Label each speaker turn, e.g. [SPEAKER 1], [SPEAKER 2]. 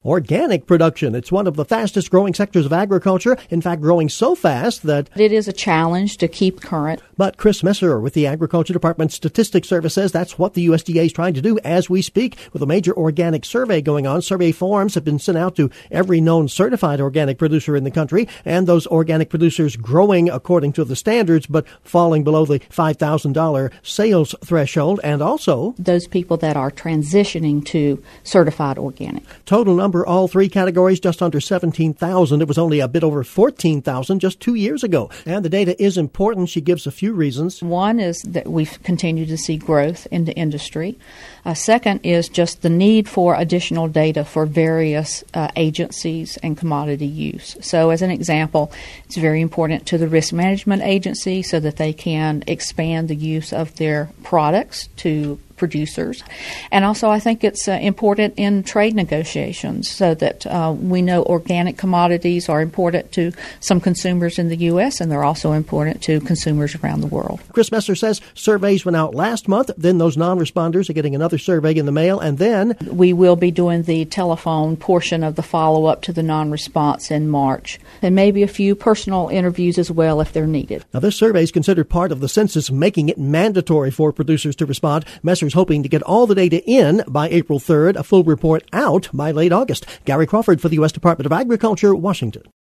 [SPEAKER 1] Organic production. It's one of the fastest growing sectors of agriculture. In fact, growing so fast that
[SPEAKER 2] it is a challenge to keep current.
[SPEAKER 1] But Chris Messer with the Agriculture Department Statistics Service says that's what the USDA is trying to do as we speak, with a major organic survey going on. Survey forms have been sent out to every known certified organic producer in the country, and those organic producers growing according to the standards, but falling below the $5,000 sales threshold, and also
[SPEAKER 2] those people that are transitioning to certified organic.
[SPEAKER 1] Total number, all three categories, just under 17,000. It was only a bit over 14,000 just 2 years ago. And the data is important. She gives a few reasons.
[SPEAKER 2] One is that we've continued to see growth in the industry. Second is just the need for additional data for various agencies and commodity use. So as an example, it's very important to the risk management agency so that they can expand the use of their products to producers. And also I think it's important in trade negotiations so that we know organic commodities are important to some consumers in the U.S. and they're also important to consumers around the world.
[SPEAKER 1] Chris Messer says surveys went out last month, then those non-responders are getting another survey in the mail, and then
[SPEAKER 2] we will be doing the telephone portion of the follow-up to the non-response in March, and maybe a few personal interviews as well if they're needed.
[SPEAKER 1] Now this survey is considered part of the census, making it mandatory for producers to respond. Messer's hoping to get all the data in by April 3rd, a full report out by late August. Gary Crawford for the U.S. Department of Agriculture, Washington.